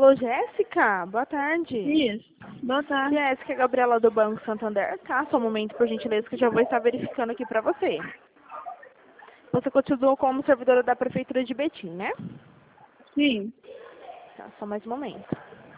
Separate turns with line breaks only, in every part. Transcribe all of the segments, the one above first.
Alô, Jéssica? Boa tarde.
Isso. Boa tarde.
Jéssica, é Gabriela do Banco Santander. Tá, só um momento, por gentileza, que eu já vou estar verificando aqui pra você. Você continua como servidora da Prefeitura de Betim, né?
Sim.
Tá, só mais um momento.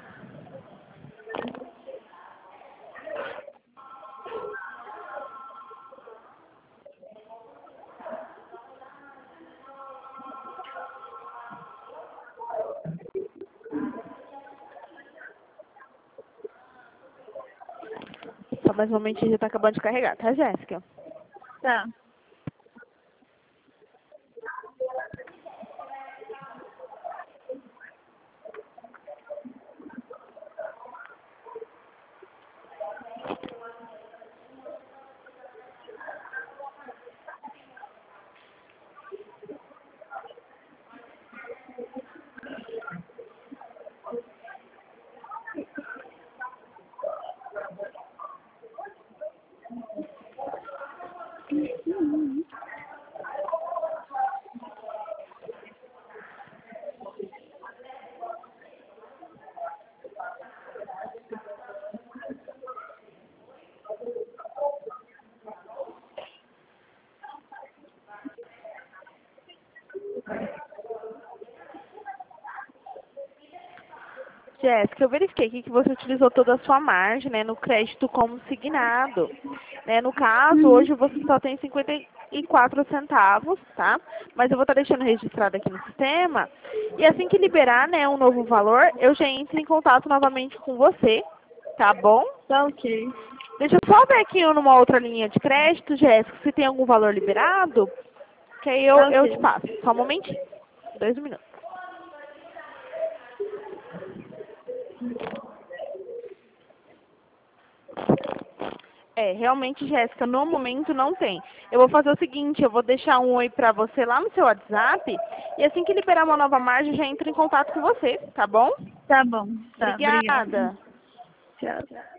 Só mais um momentinho, já tá acabando de carregar, tá, Jéssica?
Tá.
Jéssica, eu verifiquei aqui que você utilizou toda a sua margem, né, no crédito como signado. Né, no caso, hoje você só tem 54 centavos, tá? Mas eu vou estar deixando registrado aqui no sistema. E assim que liberar, né, um novo valor, eu já entro em contato novamente com você, tá bom?
Tá ok.
Deixa eu só ver aqui numa outra linha de crédito, Jéssica, se tem algum valor liberado, que aí
Tá
eu te
ok.
passo. Só um momentinho. 2 minutos. É, realmente, Jéssica, no momento não tem. Eu vou fazer o seguinte, eu vou deixar um oi pra você lá no seu WhatsApp e assim que liberar uma nova margem, já entro em contato com você, tá bom?
Tá bom. Tá, obrigada.
Obrigada.
Tchau.